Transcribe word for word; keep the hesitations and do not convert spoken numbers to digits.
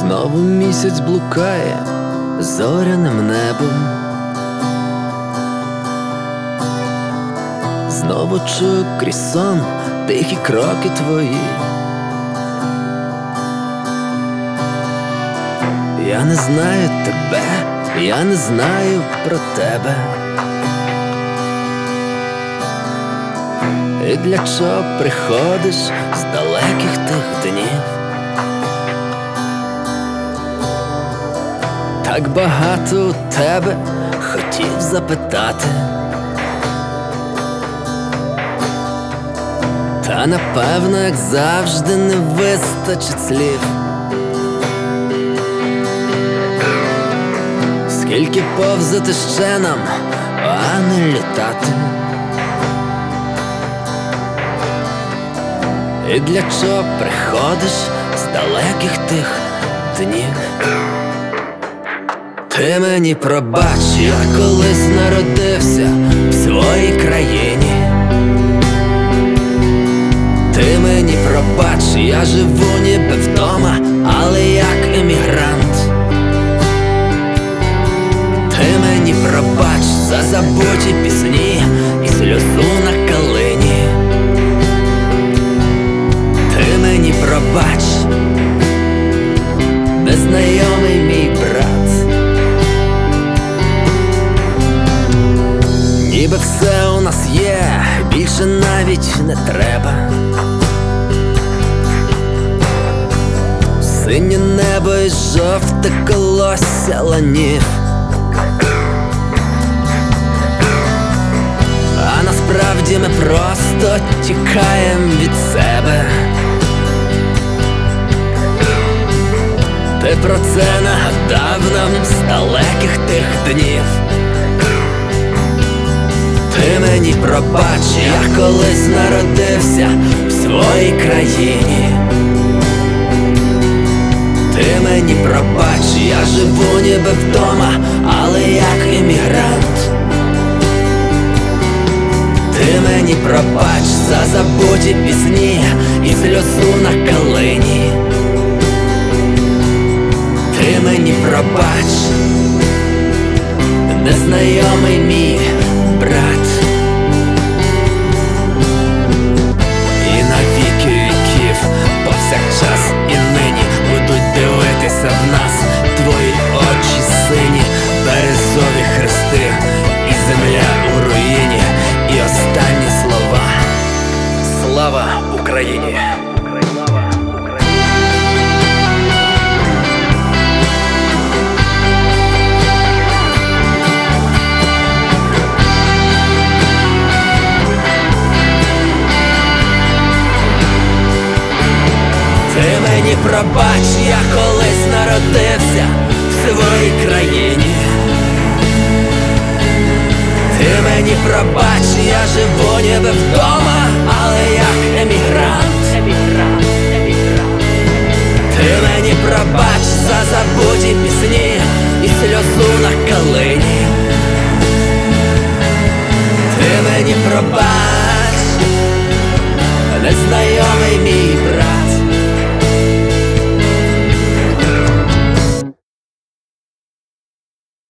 Знову місяць блукає зоряним небом. Знову чую крізь сон тихі кроки твої. Я не знаю тебе, я не знаю про тебе. І для чого приходиш з далеких тих днів? Так багато у тебе хотів запитати, та напевно, як завжди, не вистачить слів. Скільки повзати ще нам, а не літати? І для чого приходиш з далеких тих днів? Ти мені пробач, я колись народився в своїй країні. Ти мені пробач, я живу ніби вдома, але як емігрант. Ти мені пробач за забуті пісні і сльозу на калині. Ти мені пробач, незнайомий мій брат. Ніби все у нас є, більше навіть не треба. Синє небо і жовте колосся ланів. А насправді ми просто тікаєм від себе. Ти про це нагадав нам з далеких тих днів. Ти мені пробач, я колись народився в своїй країні. Ти мені пробач, я живу ніби вдома, але як емігрант. Ти мені пробач за забуті пісні і сльозу на калині. Ти мені пробач, незнайомий мій брат. І на віки віків, повсякчас і нині будуть дивитися в нас твої очі сині, березові хрести і земля у руїні. І останні слова: слава Україні! Ти мені пробач, я колись народився в своїй країні. Ти мені пробач, я живу ніби вдома, але як емігрант. Ти мені пробач за забуті пісні і сльозу на калині. Ти мені пробач, незнайомий мій брат.